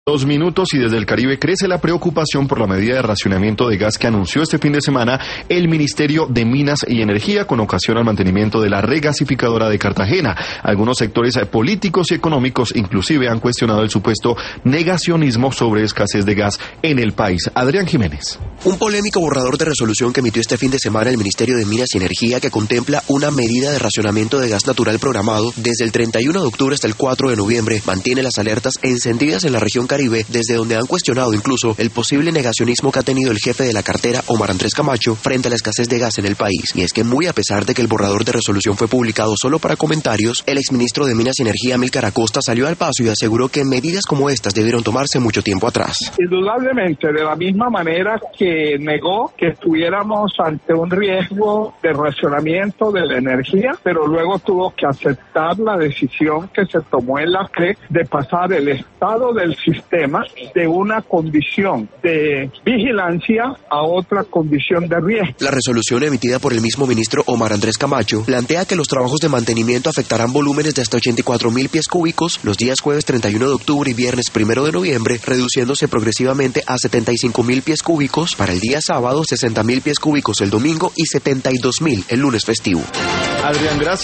2 minutos y desde el Caribe crece la preocupación por la medida de racionamiento de gas que anunció este fin de semana el Ministerio de Minas y Energía con ocasión al mantenimiento de la regasificadora de Cartagena. Algunos sectores políticos y económicos inclusive han cuestionado el supuesto negacionismo sobre escasez de gas en el país. Adrián Jiménez. Un polémico borrador de resolución que emitió este fin de semana el Ministerio de Minas y Energía que contempla una medida de racionamiento de gas natural programado desde el 31 de octubre hasta el 4 de noviembre mantiene las alertas encendidas en la región Caribe, desde donde han cuestionado incluso el posible negacionismo que ha tenido el jefe de la cartera, Omar Andrés Camacho, frente a la escasez de gas en el país. Y es que muy a pesar de que el borrador de resolución fue publicado solo para comentarios, el exministro de Minas y Energía, Amílcar Acosta, salió al paso y aseguró que medidas como estas debieron tomarse mucho tiempo atrás. Indudablemente, de la misma manera que negó que estuviéramos ante un riesgo de racionamiento de la energía, pero luego tuvo que aceptar la decisión que se tomó en la CRE de pasar el estado del sistema de una condición de vigilancia a otra condición de riesgo. La resolución emitida por el mismo ministro Omar Andrés Camacho plantea que los trabajos de mantenimiento afectarán volúmenes de hasta 84.000 pies cúbicos los días jueves 31 de octubre y viernes 1 de noviembre, reduciéndose progresivamente a 75.000 pies cúbicos para el día sábado, 60.000 pies cúbicos el domingo y 72.000 el lunes festivo. Adrián, gracias.